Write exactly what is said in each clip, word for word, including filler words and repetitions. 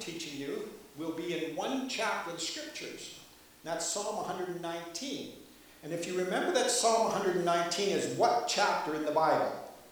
teaching you will be in one chapter of Scriptures. And that's Psalm one hundred nineteen. And if you remember that Psalm one hundred nineteen is what chapter in the Bible?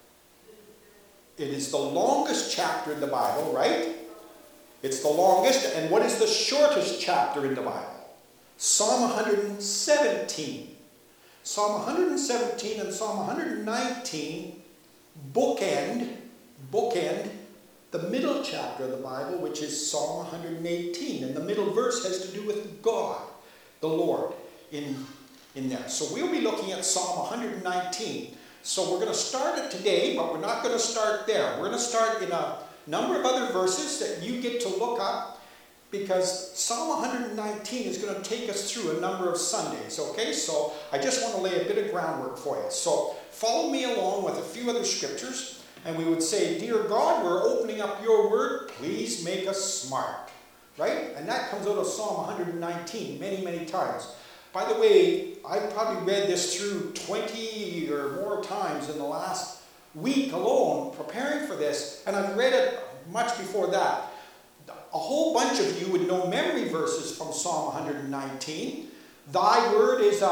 It is the longest chapter in the Bible, right? It's the longest. And what is the shortest chapter in the Bible? Psalm one hundred seventeen. Psalm one hundred seventeen and Psalm one hundred nineteen bookend, bookend the middle chapter of the Bible, which is Psalm one hundred eighteen. And the middle verse has to do with God, the Lord, in, in there. So we'll be looking at Psalm one hundred nineteen. So we're going to start it today, but we're not going to start there. We're going to start in a number of other verses that you get to look up, because Psalm one hundred nineteen is going to take us through a number of Sundays, okay? So I just want to lay a bit of groundwork for you. So follow me along with a few other scriptures, and we would say, Dear God, we're opening up your word. Please make us smart, right? And that comes out of Psalm one hundred nineteen many, many times. By the way, I've probably read this through twenty or more times in the last week alone preparing for this, and I've read it much before that. A whole bunch of you would know memory verses from Psalm one hundred nineteen. Thy word is a,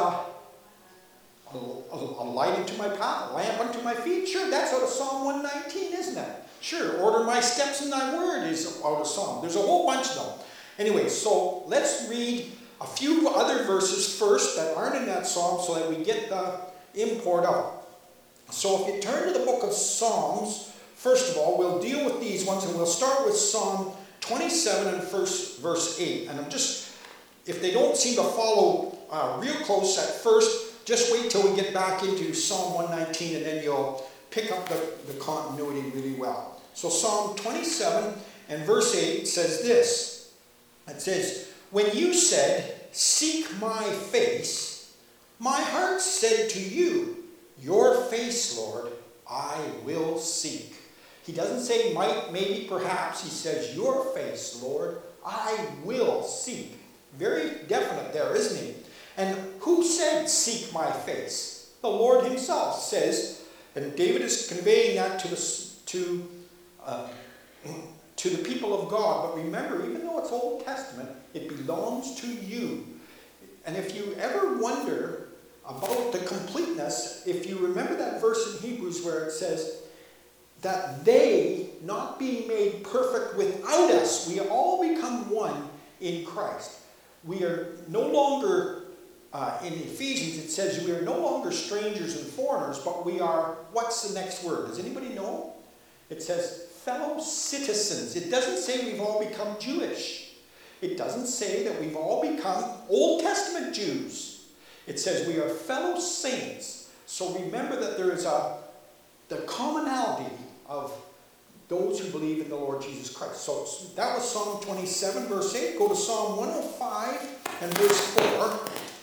a, a light unto my path, a lamp unto my feet. Sure, that's out of Psalm one nineteen, isn't it? Sure, order my steps in thy word is out of Psalm. There's a whole bunch of them. Anyway, so let's read a few other verses first that aren't in that psalm so that we get the import of it. So if you turn to the book of Psalms, first of all, we'll deal with these ones, and we'll start with Psalm twenty-seven and first verse eight. And I'm just, if they don't seem to follow uh, real close at first, just wait till we get back into Psalm one nineteen, and then you'll pick up the, the continuity really well. So Psalm twenty-seven and verse eight says this. It says, When you said, seek my face, my heart said to you, your face, Lord, I will seek. He doesn't say might, maybe, perhaps. He says, your face, Lord, I will seek. Very definite there, isn't he? And who said, seek my face? The Lord himself says, and David is conveying that to the, to, uh, to the people of God. But remember, even though it's Old Testament, it belongs to you. And if you ever wonder about the completeness, if you remember that verse in Hebrews where it says that they, not being made perfect without us, we all become one in Christ. We are no longer, uh, in Ephesians it says we are no longer strangers and foreigners, but we are, what's the next word? Does anybody know? It says fellow citizens. It doesn't say we've all become Jewish. It doesn't say that we've all become Old Testament Jews. It says we are fellow saints. So remember that there is a the commonality of those who believe in the Lord Jesus Christ. So that was Psalm twenty-seven, verse eight. Go to Psalm one oh five and verse four.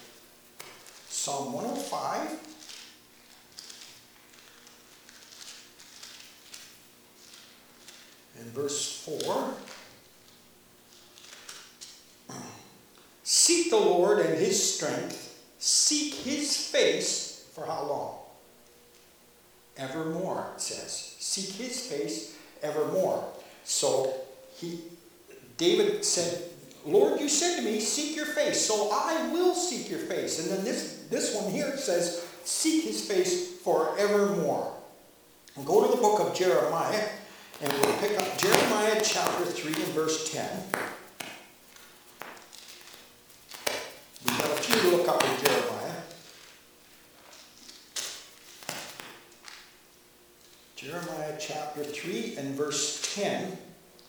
Psalm one oh five. And verse four. Seek the Lord and his strength. Seek his face for how long? Evermore, it says. Seek his face evermore. So he, David said, Lord, you said to me, seek your face. So I will seek your face. And then this, this one here says, seek his face forevermore. And go to the book of Jeremiah, and we'll pick up Jeremiah chapter three and verse ten. We've got a few to look up in Jeremiah. Jeremiah chapter three and verse ten.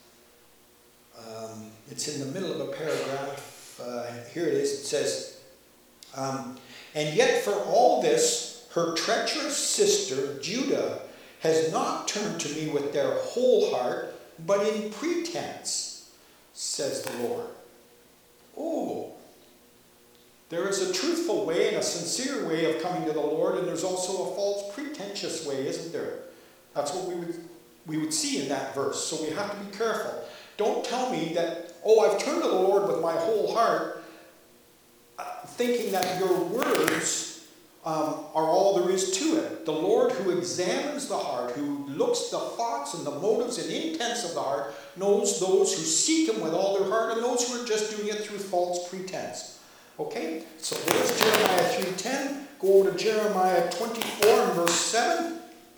Um, it's in the middle of a paragraph. Uh, here it is. It says, um, and yet for all this, her treacherous sister, Judah, has not turned to me with their whole heart, but in pretense, says the Lord. Oh, there is a truthful way and a sincere way of coming to the Lord, and there's also a false pretentious way, isn't there? That's what we would, we would see in that verse. So we have to be careful. Don't tell me that, oh, I've turned to the Lord with my whole heart, uh, thinking that your words um, are all there is to it. The Lord who examines the heart, who looks the thoughts and the motives and intents of the heart, knows those who seek him with all their heart and those who are just doing it through false pretense. Okay, so there's Jeremiah three ten. Go over to Jeremiah twenty-four and verse seven.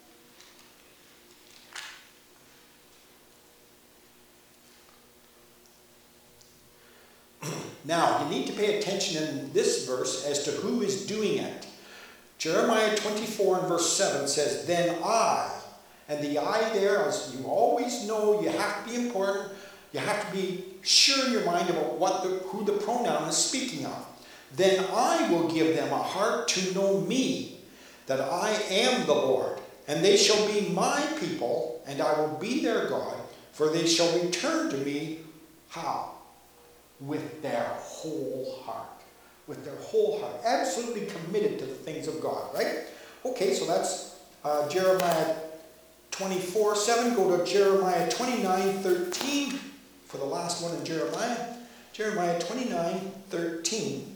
Now, you need to pay attention in this verse as to who is doing it. Jeremiah twenty-four and verse seven says, "Then I," and the I there, as you always know, you have to be important. You have to be sure in your mind about what the, who the pronoun is speaking of. "Then I will give them a heart to know me, that I am the Lord. And they shall be my people, and I will be their God, for they shall return to me." How? With their whole heart. With their whole heart. Absolutely committed to the things of God, right? Okay, so that's uh, Jeremiah twenty-four seven. Go to Jeremiah twenty-nine thirteen for the last one in Jeremiah. Jeremiah twenty-nine thirteen.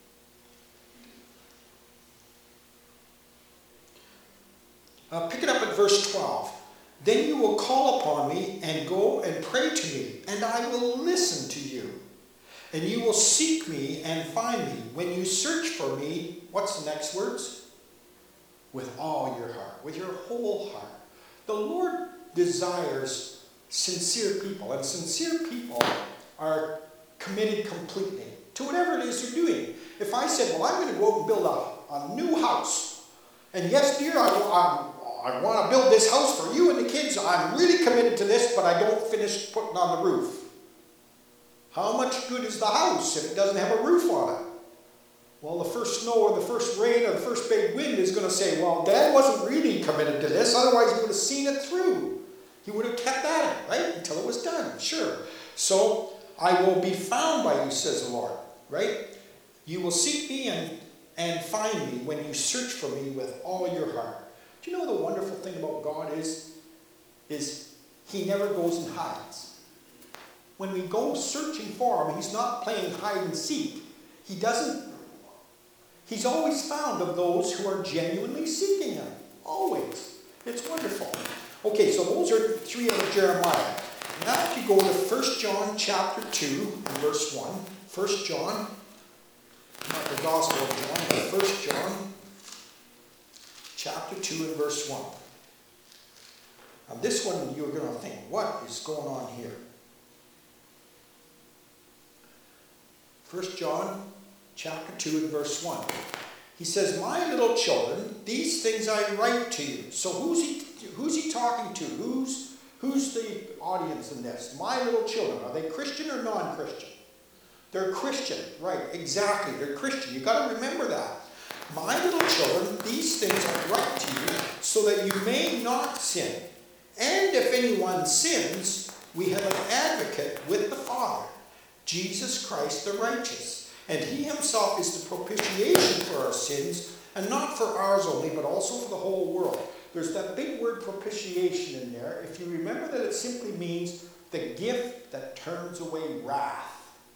Uh, pick it up at verse twelve. "Then you will call upon me and go and pray to me, and I will listen to you. And you will seek me and find me when you search for me." What's the next words? "With all your heart," with your whole heart. The Lord desires sincere people, and sincere people are committed completely to whatever it is they're doing. If I said, "Well, I'm going to go out and build a, a new house, and yes, dear, I, I, I want to build this house for you and the kids. I'm really committed to this, but I don't finish putting on the roof." How much good is the house if it doesn't have a roof on it? Well, the first snow or the first rain or the first big wind is going to say, "Well, Dad wasn't really committed to this, otherwise he would have seen it through. He would have kept at it, right, until it was done." Sure. So, "I will be found by you," says the Lord, right? "You will seek me and, and find me when you search for me with all your heart." Do you know the wonderful thing about God is, is he never goes and hides. When we go searching for him, he's not playing hide and seek. He doesn't. He's always found of those who are genuinely seeking him. Always. It's wonderful. Okay, so those are three out of Jeremiah. Now if you go to First John chapter two and verse one. First John, not the Gospel of John, but First John chapter two and verse one. Now this one you're going to think, what is going on here? First John chapter two and verse one. He says, "My little children, these things I write to you." So who's he who's he talking to? Who's who's the audience in this? My little children. Are they Christian or non-Christian? They're Christian, right, exactly. They're Christian. You've got to remember that. "My little children, these things I write to you, so that you may not sin. And if anyone sins, we have an advocate with the Father, Jesus Christ the righteous. And he himself is the propitiation for our sins, and not for ours only, but also for the whole world." There's that big word propitiation in there. If you remember that, it simply means the gift that turns away wrath.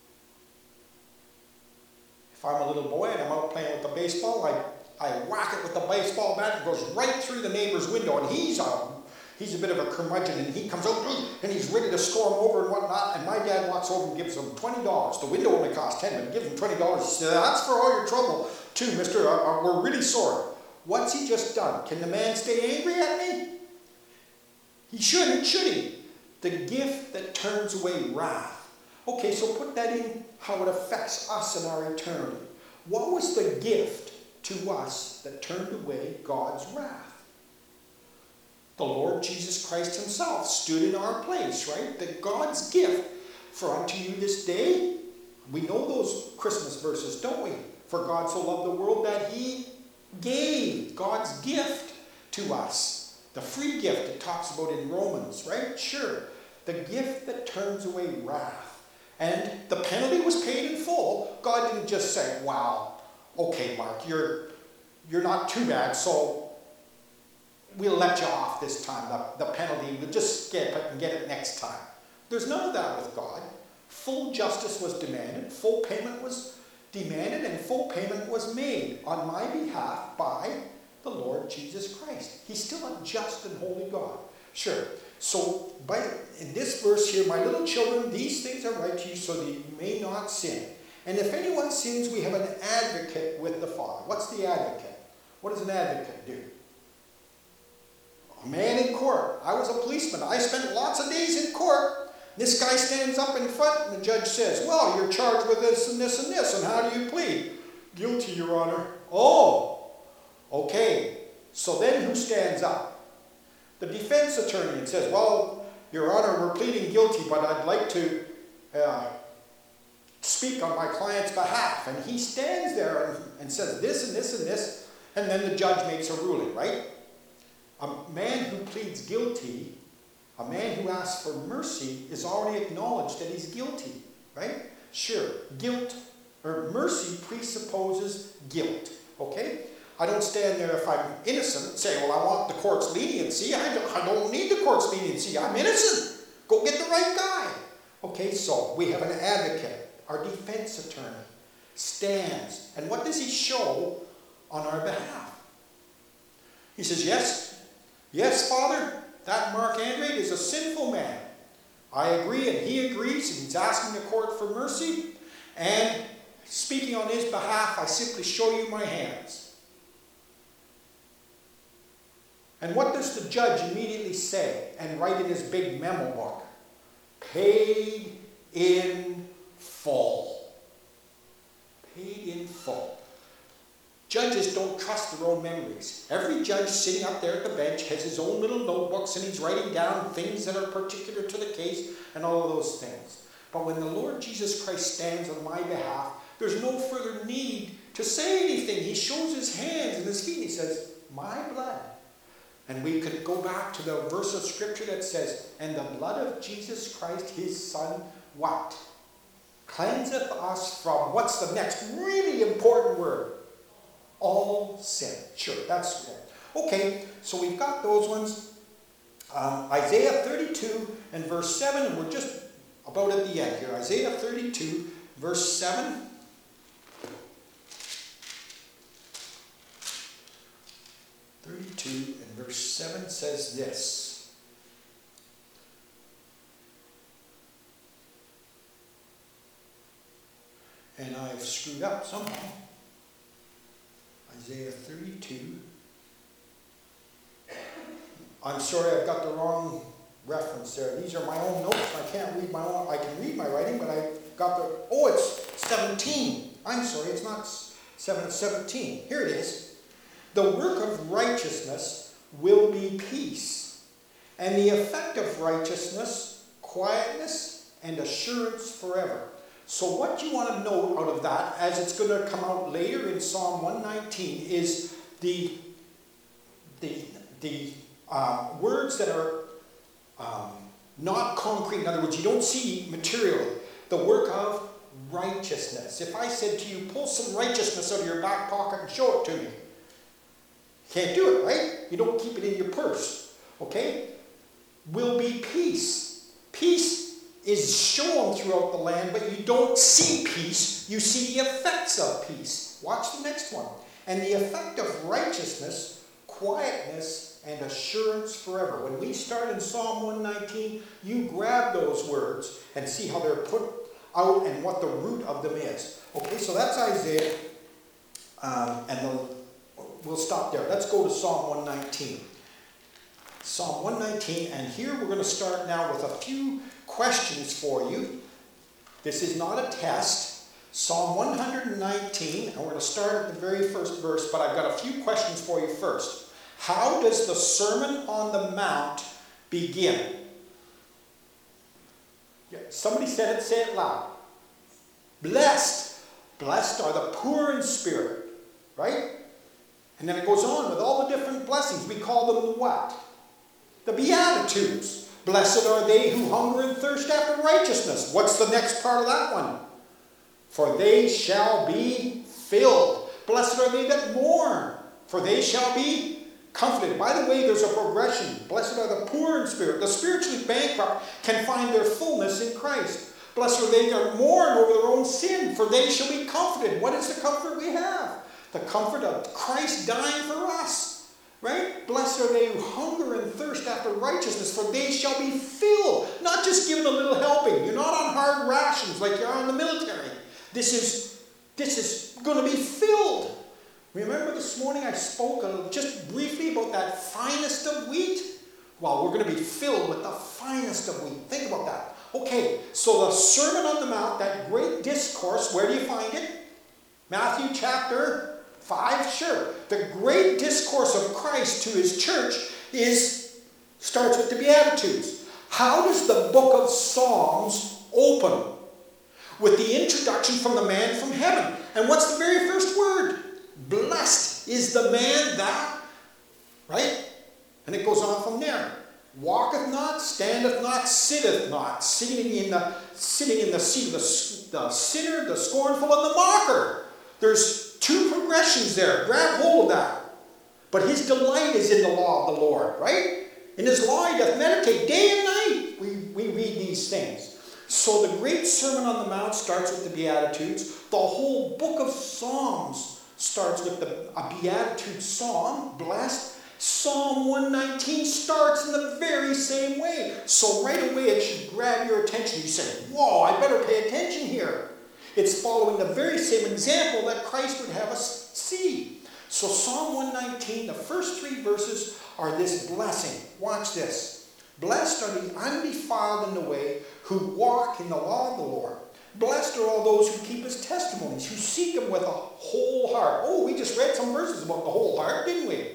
If I'm a little boy and I'm out playing with the baseball, I, I whack it with the baseball bat, and it goes right through the neighbor's window, and he's a He's a bit of a curmudgeon, and he comes out and he's ready to score him over and whatnot. And my dad walks over and gives him twenty dollars. The window only costs ten, but he gives him twenty dollars. He says, "That's for all your trouble, too, mister. Uh, uh, we're really sorry." What's he just done? Can the man stay angry at me? He shouldn't, should he? The gift that turns away wrath. Okay, so put that in how it affects us in our eternity. What was the gift to us that turned away God's wrath? The Lord Jesus Christ himself stood in our place, right? That God's gift, "For unto you this day," we know those Christmas verses, don't we? "For God so loved the world that he gave," God's gift to us. The free gift it talks about in Romans, right? Sure. The gift that turns away wrath. And the penalty was paid in full. God didn't just say, "Wow, okay, Mark, you're, you're not too bad, so we'll let you off this time, the, the penalty, we'll just skip it and get it next time." There's none of that with God. Full justice was demanded. Full payment was demanded and full payment was made on my behalf by the Lord Jesus Christ. He's still a just and holy God. Sure. So by, in this verse here, my little children, these things are right to you so that you may not sin. And if anyone sins, we have an advocate with the Father. What's the advocate? What does an advocate do? A man in court. I was a policeman. I spent lots of days in court. This guy stands up in front and the judge says, well, you're charged with this and this and this. And how do you plead? Guilty, Your Honor. Oh, okay. So then who stands up? The defense attorney and says, well, Your Honor, we're pleading guilty, but I'd like to uh, speak on my client's behalf. And he stands there and, and says this and this and this, and then the judge makes a ruling, right? A man who pleads guilty, a man who asks for mercy, is already acknowledged that he's guilty, right? Sure, guilt or mercy presupposes guilt, okay? I don't stand there if I'm innocent and say, well, I want the court's leniency. I don't, I don't need the court's leniency. I'm innocent. Go get the right guy. Okay, so we have an advocate. Our defense attorney stands. And what does he show on our behalf? He says, yes, yes, Father, that Mark Andrade is a sinful man. I agree and he agrees, and he's asking the court for mercy. And speaking on his behalf, I simply show you my hands. And what does the judge immediately say and write in his big memo book? Paid in full. Paid in full. Judges don't trust their own memories. Every judge sitting up there at the bench has his own little notebooks and he's writing down things that are particular to the case and all of those things. But when the Lord Jesus Christ stands on my behalf, there's no further need to say anything. He shows his hands and his feet and he says, my blood. And we could go back to the verse of Scripture that says, and the blood of Jesus Christ, his Son, what? Cleanseth us from, what's the next really important word? All sin. Sure, that's good. Okay, so we've got those ones. Um, Isaiah thirty-two and verse seven, and we're just about at the end here. Isaiah thirty-two, verse seven. thirty-two and verse seven says this. And I've screwed up somehow. Isaiah thirty-two. I'm sorry, I've got the wrong reference there. These are my own notes. I can't read my own. I can read my writing, but I got the. Oh, it's seventeen. I'm sorry, it's not seven. It's seventeen. Here it is. The work of righteousness will be peace, and the effect of righteousness, quietness, and assurance forever. So what you want to know out of that, as it's going to come out later in Psalm one nineteen, is the, the, the uh, words that are um, not concrete. In other words, you don't see materially. The work of righteousness. If I said to you, pull some righteousness out of your back pocket and show it to me. Can't do it, right? You don't keep it in your purse. Okay? Will be peace. Peace is shown throughout the land, but you don't see peace. You see the effects of peace. Watch the next one. And the effect of righteousness, quietness, and assurance forever. When we start in Psalm one nineteen, you grab those words and see how they're put out and what the root of them is. Okay, so that's Isaiah. Um, and the, we'll stop there. Let's go to Psalm one nineteen. Psalm one nineteen, and here we're going to start now with a few questions for you. This is not a test. Psalm one nineteen, and we're going to start at the very first verse, but I've got a few questions for you first. How does the Sermon on the Mount begin? Yeah, somebody said it, say it loud. Blessed. Blessed are the poor in spirit, right? And then it goes on with all the different blessings. We call them the what? The Beatitudes. Blessed are they who hunger and thirst after righteousness. What's the next part of that one? For they shall be filled. Blessed are they that mourn, for they shall be comforted. By the way, there's a progression. Blessed are the poor in spirit. The spiritually bankrupt can find their fullness in Christ. Blessed are they that mourn over their own sin, for they shall be comforted. What is the comfort we have? The comfort of Christ dying for us. Right? Blessed are they who hunger and thirst after righteousness, for they shall be filled. Not just given a little helping. You're not on hard rations like you are in the military. This is, this is going to be filled. Remember this morning I spoke uh, just briefly about that finest of wheat? Well, we're going to be filled with the finest of wheat. Think about that. Okay, so the Sermon on the Mount, that great discourse, where do you find it? Matthew chapter five? Sure. The great discourse of Christ to his church is starts with the Beatitudes. How does the book of Psalms open? With the introduction from the man from heaven. And what's the very first word? Blessed is the man that, right? And it goes on from there. Walketh not, standeth not, sitteth not, sitting in the sitting in the seat of the, the sinner, the scornful, and the mocker. There's two progressions there. Grab hold of that. But his delight is in the law of the Lord, right? In his law he doth meditate day and night. We, we read these things. So the great Sermon on the Mount starts with the Beatitudes. The whole book of Psalms starts with the, a Beatitude psalm, blessed. Psalm one nineteen starts in the very same way. So right away it should grab your attention. You say, whoa, I better pay attention here. It's following the very same example that Christ would have us see. So Psalm one nineteen, the first three verses are this blessing. Watch this. Blessed are the undefiled in the way, who walk in the law of the Lord. Blessed are all those who keep his testimonies, who seek him with a whole heart. Oh, we just read some verses about the whole heart, didn't we?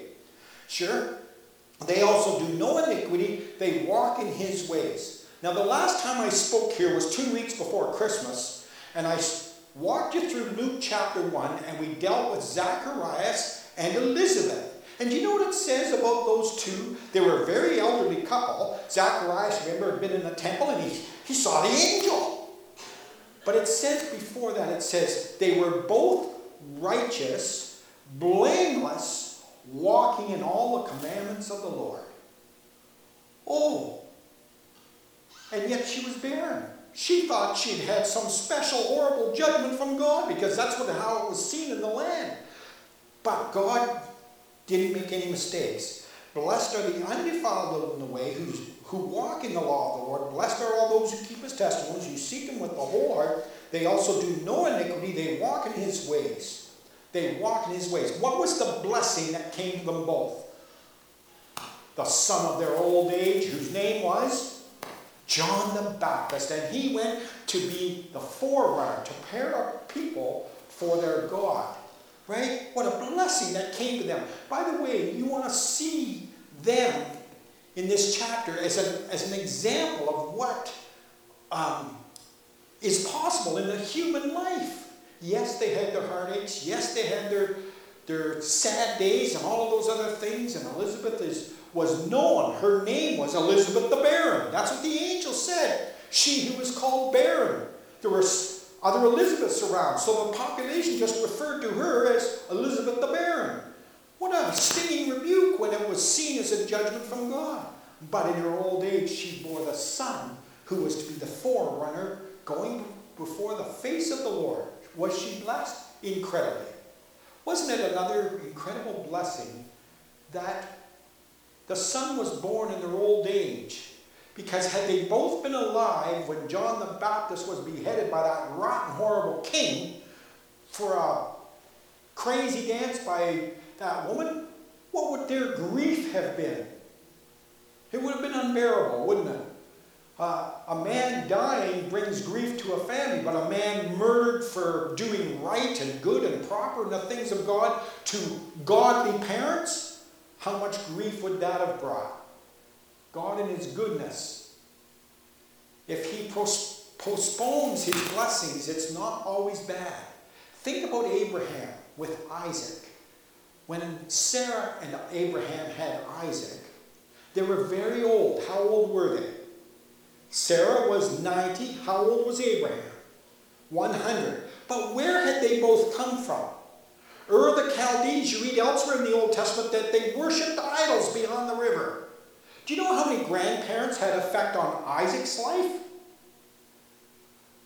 Sure. They also do no iniquity. They walk in his ways. Now, the last time I spoke here was two weeks before Christmas, and I walked you through Luke chapter one, and we dealt with Zacharias and Elizabeth. And do you know what it says about those two? They were a very elderly couple. Zacharias, remember, had been in the temple, and he, he saw the angel. But it says before that, it says, they were both righteous, blameless, walking in all the commandments of the Lord. Oh, and yet she was barren. She thought she'd had some special horrible judgment from God, because that's what, how it was seen in the land. But God didn't make any mistakes. Blessed are the undefiled in the way, who, who walk in the law of the Lord. Blessed are all those who keep his testimonies, who seek him with the whole heart. They also do no iniquity. They walk in his ways. They walk in his ways. What was the blessing that came to them both? The son of their old age, whose name was John the Baptist. And he went to be the forerunner, to prepare our people for their God. Right? What a blessing that came to them. By the way, you want to see them in this chapter as, a, as an example of what um, is possible in the human life. Yes, they had their heartaches. Yes, they had their, their sad days and all of those other things. And Elizabeth is, was known. Her name was Elizabeth the barren. That's what the angel said. She who was called barren. There were other Elizabeths around. So the population just referred to her as Elizabeth the barren. What a stinging rebuke when it was seen as a judgment from God. But in her old age, she bore the son who was to be the forerunner going before the face of the Lord. Was she blessed? Incredibly. Wasn't it another incredible blessing that the son was born in their old age? Because had they both been alive when John the Baptist was beheaded by that rotten, horrible king for a crazy dance by that woman, what would their grief have been? It would have been unbearable, wouldn't it? Uh, a man dying brings grief to a family, but a man murdered for doing right and good and proper in the things of God to godly parents, how much grief would that have brought? God in his goodness, if he pos- postpones his blessings, it's not always bad. Think about Abraham with Isaac. When Sarah and Abraham had Isaac, they were very old. How old were they? Sarah was ninety. How old was Abraham? one hundred. But where had they both come from? Ur of the Chaldees, you read elsewhere in the Old Testament that they worshipped idols beyond the river. Do you know how many grandparents had effect on Isaac's life?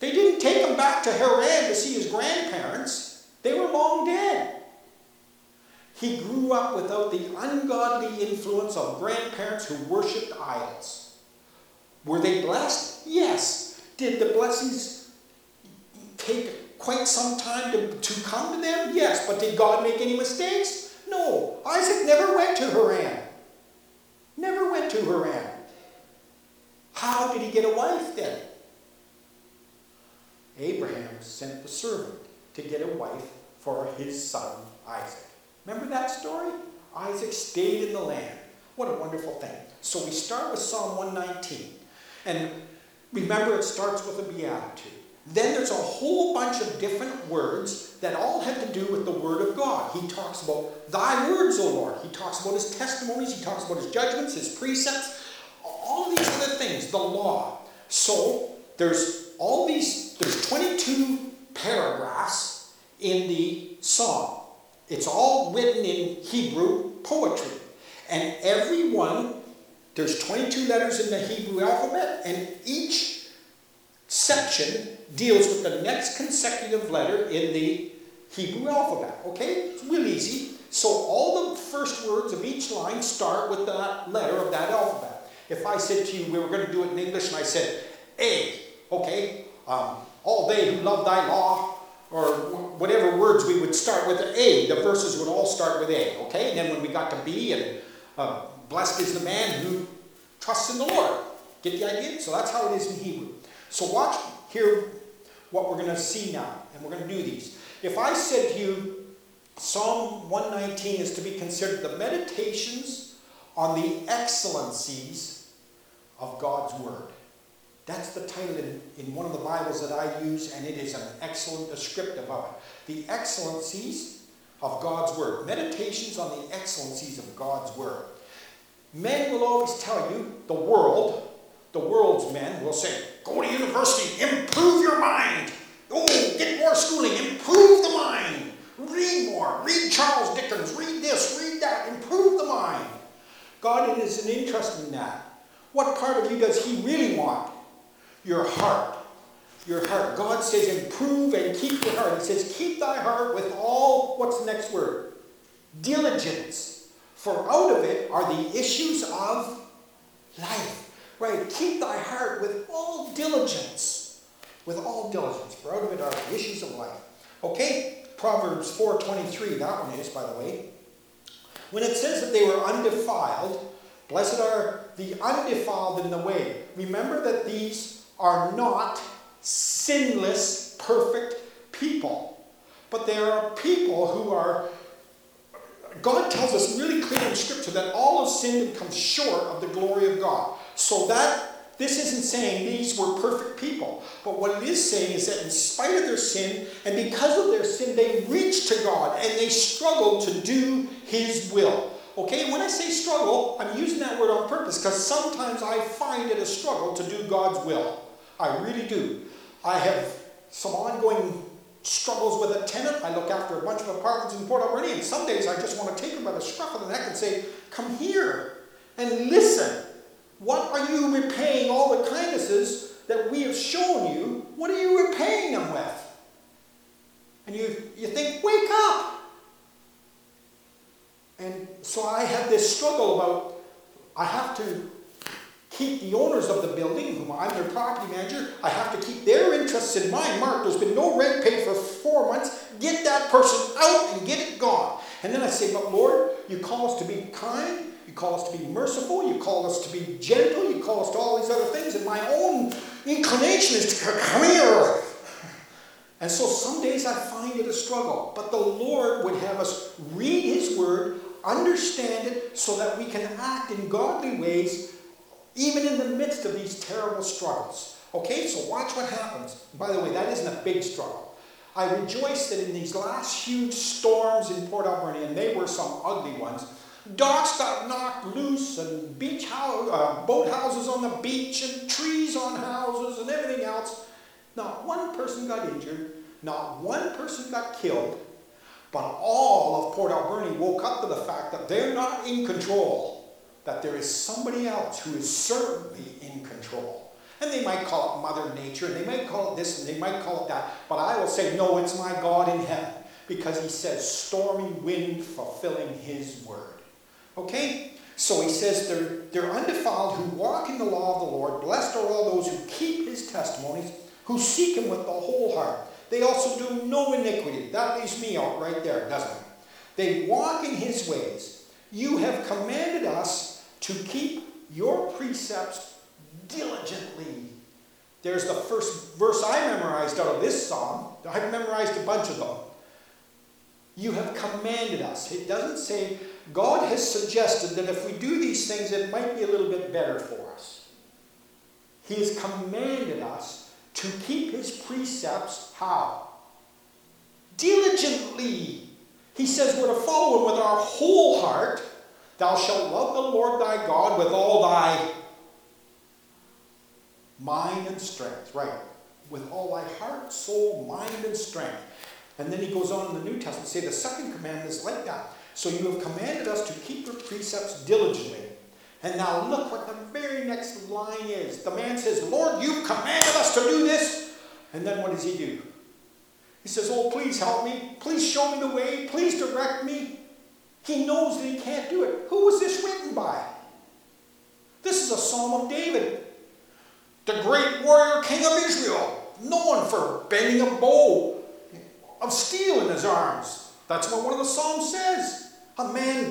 take him back to Haran to see his grandparents. They were long dead. He grew up without the ungodly influence of grandparents who worshipped idols. Were they blessed? Yes. Did the blessings take quite some time to, to come to them? Yes. But did God make any mistakes? No. Isaac never went to Haran. Never went to Haran. How did he get a wife then? Abraham sent the servant to get a wife for his son Isaac. Remember that story? Isaac stayed in the land. What a wonderful thing. So we start with Psalm one nineteen. And remember, it starts with a beatitude. Then there's a whole bunch of different words that all have to do with the Word of God. He talks about thy words, O Lord. He talks about his testimonies. He talks about his judgments, his precepts, all of these other things, the law. So there's all these, there's twenty-two paragraphs in the psalm. It's all written in Hebrew poetry. And every one, there's twenty-two letters in the Hebrew alphabet, and each section deals with the next consecutive letter in the Hebrew alphabet. Okay? It's real easy. So all the first words of each line start with that letter of that alphabet. If I said to you, we were going to do it in English, and I said, A, okay, um, all they who love thy law, or whatever words we would start with A, the verses would all start with A, okay? And then when we got to B, and uh, blessed is the man who trusts in the Lord. Get the idea? So that's how it is in Hebrew. So watch here what we're going to see now, and we're going to do these. If I said to you, Psalm one nineteen is to be considered the meditations on the excellencies of God's Word. That's the title in, in one of the Bibles that I use, and it is an excellent descriptive of it. The excellencies of God's Word. Meditations on the excellencies of God's Word. Men will always tell you, the world, the world's men will say, go to university, improve your mind. Oh, get more schooling, improve the mind. Read more, read Charles Dickens, read this, read that, improve the mind. God isn't interested in that. What part of you does he really want? Your heart. Your heart. God says improve and keep your heart. He says keep thy heart with all, what's the next word? Diligence. For out of it are the issues of life. Right? Keep thy heart with all diligence. With all diligence. For out of it are the issues of life. Okay? Proverbs four twenty-three. That one is, by the way. When it says that they were undefiled, blessed are the undefiled in the way. Remember that these are not sinless, perfect people. But there are people who are, God tells us really clear in Scripture that all have sinned and come short of the glory of God. So that, this isn't saying these were perfect people. But what it is saying is that in spite of their sin, and because of their sin, they reach to God and they struggle to do His will. Okay, when I say struggle, I'm using that word on purpose because sometimes I find it a struggle to do God's will. I really do. I have some ongoing struggles with a tenant. I look after a bunch of apartments in Port Alberni, and some days I just want to take him by the scruff of the neck and say, come here and listen. What are you repaying all the kindnesses that we have shown you? What are you repaying them with? And you, you think, wake up. And so I have this struggle about, I have to keep the owners of the building, whom I'm their property manager, I have to keep their interests in mind. Mark, there's been no rent paid for four months. Get that person out and get it gone. And then I say, but Lord, you call us to be kind. You call us to be merciful. You call us to be gentle. You call us to all these other things. And my own inclination is to come here. And so some days I find it a struggle. But the Lord would have us read His Word, understand it, so that we can act in godly ways even in the midst of these terrible struggles. Okay, so watch what happens. By the way, that isn't a big struggle. I rejoice that in these last huge storms in Port Alberni, and they were some ugly ones, docks got knocked loose, and beach house, uh, boat houses on the beach, and trees on houses, and everything else. Not one person got injured. Not one person got killed. But all of Port Alberni woke up to the fact that they're not in control. That there is somebody else who is certainly in control. And they might call it Mother Nature, and they might call it this, and they might call it that. But I will say, no, it's my God in heaven. Because he says, stormy wind fulfilling his word. Okay? So he says, they're, they're undefiled who walk in the law of the Lord. Blessed are all those who keep his testimonies, who seek him with the whole heart. They also do no iniquity. That leaves me out right there, doesn't it? They walk in his ways. You have commanded us to keep your precepts diligently. There's the first verse I memorized out of this psalm. I've memorized a bunch of them. You have commanded us. It doesn't say, God has suggested that if we do these things, it might be a little bit better for us. He has commanded us to keep his precepts, how? Diligently. He says we're to follow him with our whole heart. Thou shalt love the Lord thy God with all thy mind and strength. Right. With all thy heart, soul, mind, and strength. And then he goes on in the New Testament to say the second commandment is like that. So you have commanded us to keep your precepts diligently. And now look what the very next line is. The man says, Lord, you've commanded us to do this. And then what does he do? He says, oh, please help me. Please show me the way. Please direct me. He knows that he can't do it. Who was this written by? This is a Psalm of David, the great warrior king of Israel, known for bending a bow of steel in his arms. That's what one of the Psalms says. A man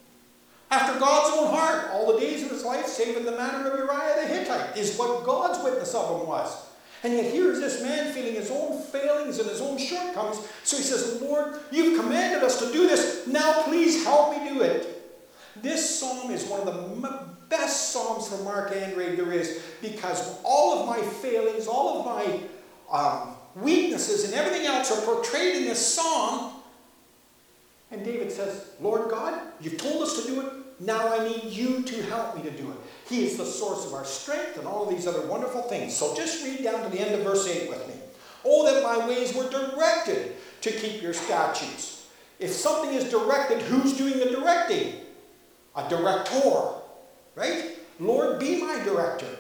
after God's own heart, all the days of his life, save in the matter of Uriah the Hittite, is what God's witness of him was. And yet here is this man feeling his own failings and his own shortcomings. So he says, Lord, you've commanded us to do this. Now please help me do it. This psalm is one of the best psalms for Mark Andrade there is, because all of my failings, all of my um, weaknesses and everything else are portrayed in this psalm. And David says, Lord God, you've told us to do it. Now I need you to help me to do it. He is the source of our strength and all of these other wonderful things. So just read down to the end of verse eight with me. Oh, that my ways were directed to keep your statutes. If something is directed, who's doing the directing? A director, right? Lord, be my director.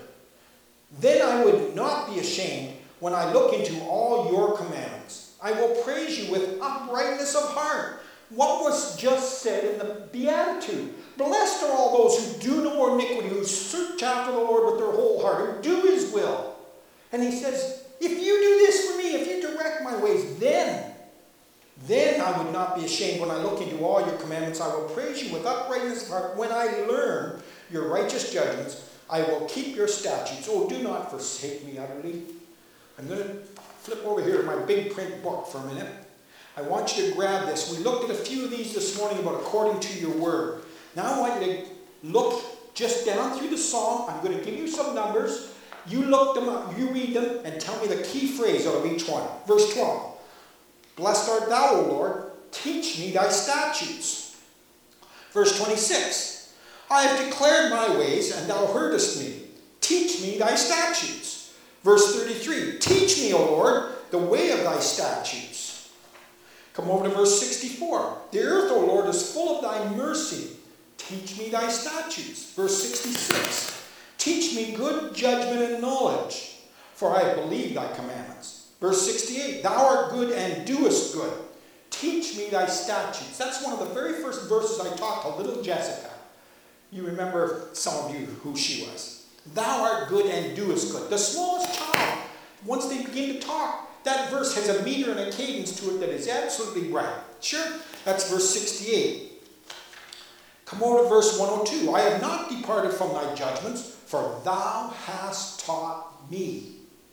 Then I would not be ashamed when I look into all your commandments. I will praise you with uprightness of heart. What was just said in the Beatitude? Blessed are all those who do no iniquity, who search after the Lord with their whole heart, who do his will. And he says, if you do this for me, if you direct my ways, then, then I would not be ashamed when I look into all your commandments. I will praise you with uprightness of heart. When I learn your righteous judgments, I will keep your statutes. Oh, do not forsake me utterly. I'm going to flip over here to my big print book for a minute. I want you to grab this. We looked at a few of these this morning about according to your word. Now I want you to look just down through the psalm. I'm going to give you some numbers. You look them up, you read them, and tell me the key phrase out of each one. Verse twelve. Blessed art thou, O Lord. Teach me thy statutes. Verse twenty-six. I have declared my ways, and thou heardest me. Teach me thy statutes. Verse thirty-three. Teach me, O Lord, the way of thy statutes. Come over to verse sixty-four. The earth, O Lord, is full of thy mercy. Teach me thy statutes. Verse sixty-six. Teach me good judgment and knowledge, for I have believed thy commandments. Verse sixty-eight. Thou art good and doest good. Teach me thy statutes. That's one of the very first verses I taught to little Jessica. You remember, some of you, who she was. Thou art good and doest good. The smallest child, once they begin to talk, that verse has a meter and a cadence to it that is absolutely right. Sure? That's verse sixty-eight. Come over to verse one oh two. I have not departed from thy judgments, for thou hast taught me.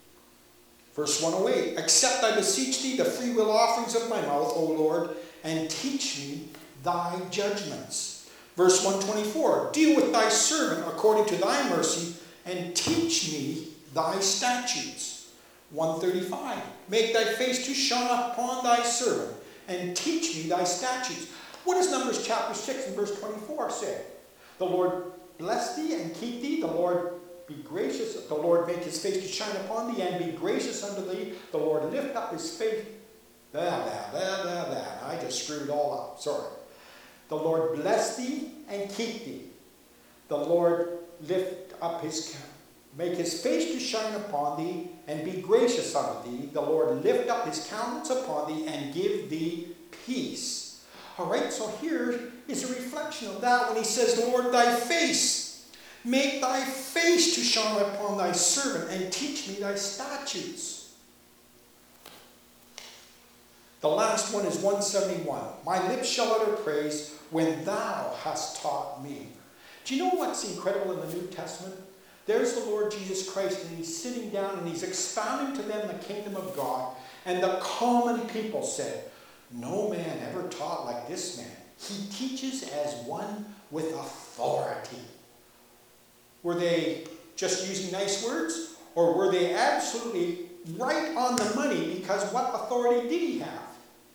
Verse one oh eight. Accept, I beseech thee, the freewill offerings of my mouth, O Lord, and teach me thy judgments. Verse one twenty-four. Deal with thy servant according to thy mercy, and teach me thy statutes. one thirty-five. Make thy face to shine upon thy servant, and teach me thy statutes. What does Numbers chapter six and verse twenty-four say? The Lord bless thee and keep thee. The Lord be gracious. The Lord make his face to shine upon thee and be gracious unto thee. The Lord lift up his face. There, there, there, there, there. I just screwed it all up. Sorry. The Lord bless thee and keep thee. The Lord lift up his make his face to shine upon thee, and be gracious unto thee. The Lord lift up his countenance upon thee, and give thee peace. All right, so here is a reflection of that when he says, Lord, thy face, make thy face to shine upon thy servant, and teach me thy statutes. The last one is one seventy-one. My lips shall utter praise when thou hast taught me. Do you know what's incredible in the New Testament? There's the Lord Jesus Christ, and he's sitting down and he's expounding to them the kingdom of God. And the common people said, no man ever taught like this man. He teaches as one with authority. Were they just using nice words? Or were they absolutely right on the money? Because what authority did he have?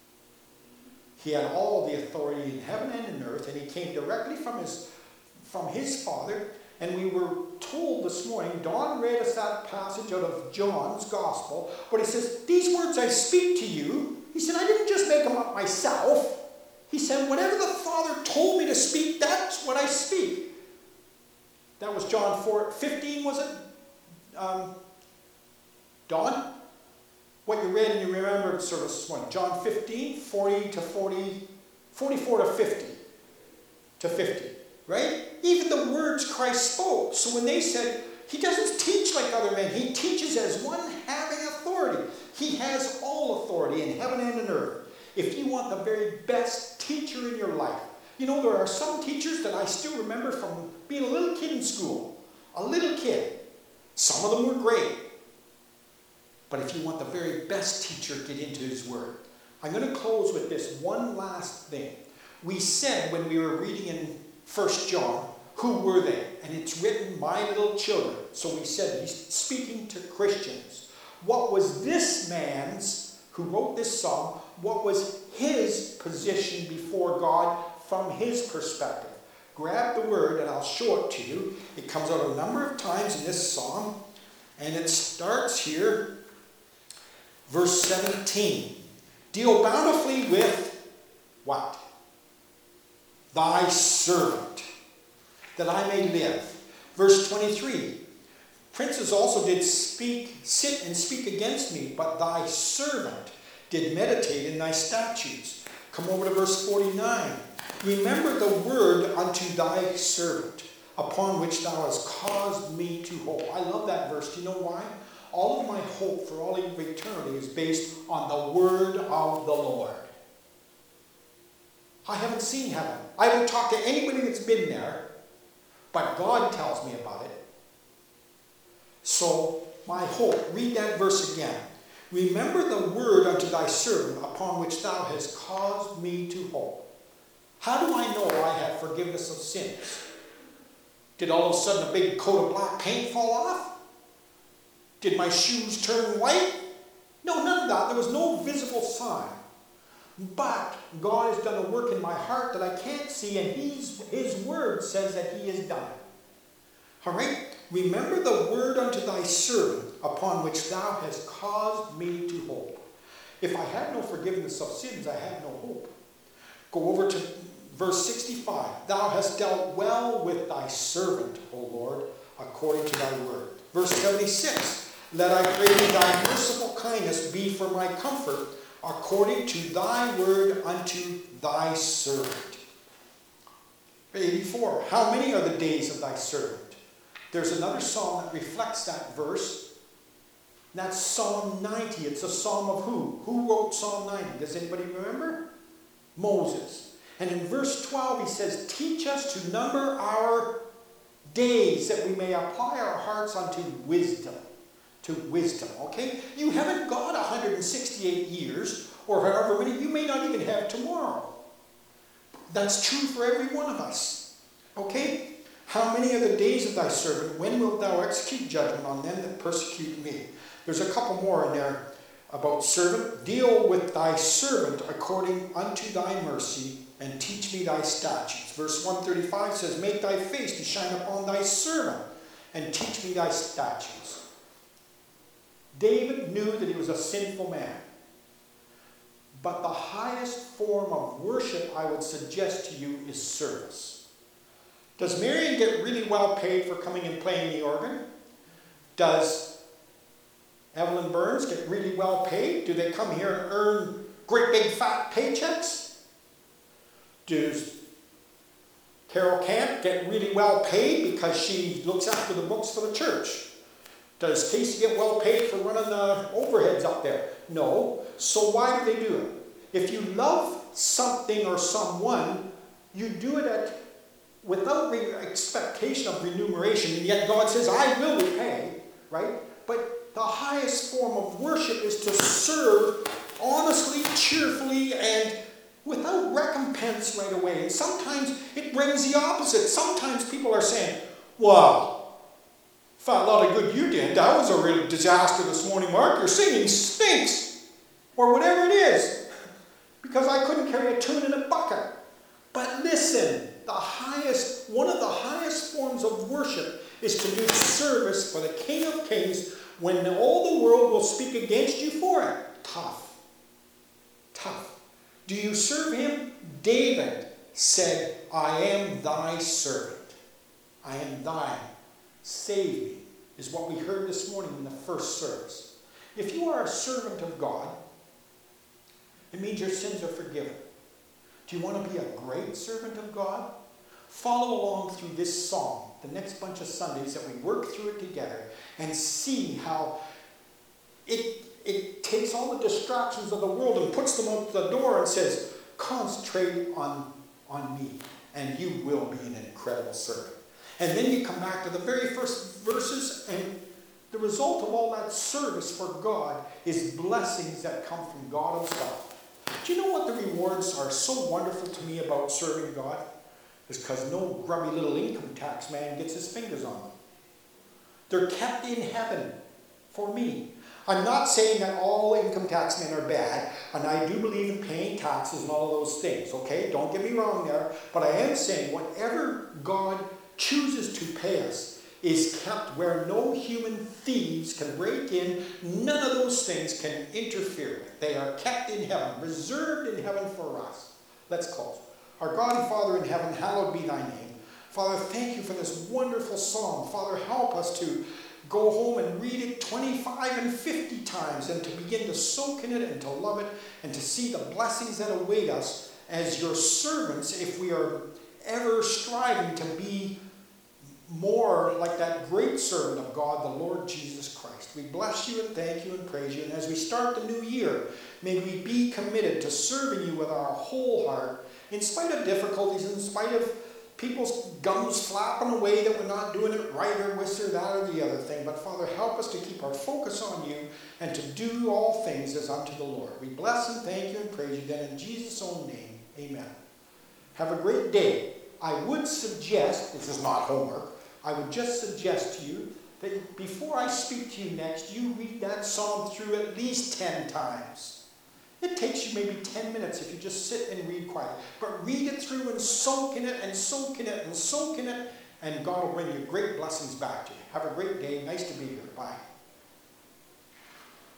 He had all the authority in heaven and in earth, and he came directly from his, from his Father. And we were told this morning, Don read us that passage out of John's Gospel, but he says, these words I speak to you. He said, I didn't just make them up myself. He said, whatever the Father told me to speak, that's what I speak. That was John four fifteen, was it? Um, Don? What you read and you remembered service this morning. John fifteen, forty to forty, forty-four to fifty. To fifty. Right? Even the words Christ spoke. So when they said, he doesn't teach like other men. He teaches as one having authority. He has all authority in heaven and in earth. If you want the very best teacher in your life. You know, there are some teachers that I still remember from being a little kid in school. A little kid. Some of them were great. But if you want the very best teacher, get into his word. I'm going to close with this one last thing. We said when we were reading in First John, who were they? And it's written, my little children. So we said he's speaking to Christians. What was this man's, who wrote this psalm, what was his position before God from his perspective? Grab the word and I'll show it to you. It comes out a number of times in this psalm. And it starts here, verse seventeen. Deal bountifully with what? Thy servant, that I may live. Verse twenty-three. Princes also did speak, sit and speak against me, but thy servant did meditate in thy statutes. Come over to verse forty-nine. Remember the word unto thy servant, upon which thou hast caused me to hope. I love that verse. Do you know why? All of my hope for all of eternity is based on the word of the Lord. I haven't seen heaven. I haven't talked to anybody that's been there, but God tells me about it. So, my hope, read that verse again. Remember the word unto thy servant, upon which thou hast caused me to hope. How do I know I have forgiveness of sins? Did all of a sudden a big coat of black paint fall off? Did my shoes turn white? No, none of that. There was no visible sign. But God has done a work in my heart that I can't see, and he's, his word says that he has done it. All right? Remember the word unto thy servant, upon which thou hast caused me to hope. If I had no forgiveness of sins, I have no hope. Go over to verse sixty-five. Thou hast dealt well with thy servant, O Lord, according to thy word. Verse seventy-six. Let I pray thee thy merciful kindness be for my comfort, according to thy word unto thy servant. eighty-four. How many are the days of thy servant? There's another psalm that reflects that verse. That's Psalm ninety. It's a psalm of who? Who wrote Psalm ninety? Does anybody remember? Moses. And in verse twelve he says, teach us to number our days that we may apply our hearts unto wisdom. To wisdom, okay? You haven't got one hundred sixty-eight years, or however many, you may not even have tomorrow. That's true for every one of us, okay? How many are the days of thy servant? When wilt thou execute judgment on them that persecute me? There's a couple more in there about servant. Deal with thy servant according unto thy mercy, and teach me thy statutes. Verse one thirty-five says, make thy face to shine upon thy servant, and teach me thy statutes. David knew that he was a sinful man. But the highest form of worship I would suggest to you is service. Does Marion get really well paid for coming and playing the organ? Does Evelyn Burns get really well paid? Do they come here and earn great big fat paychecks? Does Carol Camp get really well paid because she looks after the books for the church? Does Casey get well paid for running the overheads up there? No. So why do they do it? If you love something or someone, you do it at, without re- expectation of remuneration, and yet God says, I will repay, right? But the highest form of worship is to serve honestly, cheerfully, and without recompense right away. And sometimes it brings the opposite. Sometimes people are saying, wow, felt a lot of good you did. That was a real disaster this morning, Mark. Your singing stinks. Or whatever it is. Because I couldn't carry a tune in a bucket. But listen, the highest, one of the highest forms of worship is to do service for the King of Kings when all the world will speak against you for it. Tough. Tough. Do you serve him? David said, I am thy servant. I am thine. Save me, is what we heard this morning in the first service. If you are a servant of God, it means your sins are forgiven. Do you want to be a great servant of God? Follow along through this song, the next bunch of Sundays that we work through it together, and see how it, it takes all the distractions of the world and puts them out the door and says, concentrate on, on me, and you will be an incredible servant. And then you come back to the very first verses, and the result of all that service for God is blessings that come from God himself. Do you know what the rewards are so wonderful to me about serving God? It's because no grubby little income tax man gets his fingers on them. They're kept in heaven for me. I'm not saying that all income tax men are bad, and I do believe in paying taxes and all of those things, okay? Don't get me wrong there, but I am saying whatever God chooses to pay us is kept where no human thieves can break in. None of those things can interfere with. They are kept in heaven, reserved in heaven for us. Let's close. Our God and Father in heaven, hallowed be thy name. Father, thank you for this wonderful psalm. Father, help us to go home and read it twenty-five and fifty times and to begin to soak in it and to love it and to see the blessings that await us as your servants if we are ever striving to be more like that great servant of God, the Lord Jesus Christ. We bless you and thank you and praise you. And as we start the new year, may we be committed to serving you with our whole heart, in spite of difficulties, in spite of people's gums flapping away that we're not doing it right or this or that or the other thing. But Father, help us to keep our focus on you and to do all things as unto the Lord. We bless and thank you and praise you then in Jesus' own name. Amen. Have a great day. I would suggest, this is not homework, I would just suggest to you that before I speak to you next, you read that psalm through at least ten times. It takes you maybe ten minutes if you just sit and read quietly. But read it through and soak in it and soak in it and soak in it, and God will bring you great blessings back to you. Have a great day. Nice to be here. Bye.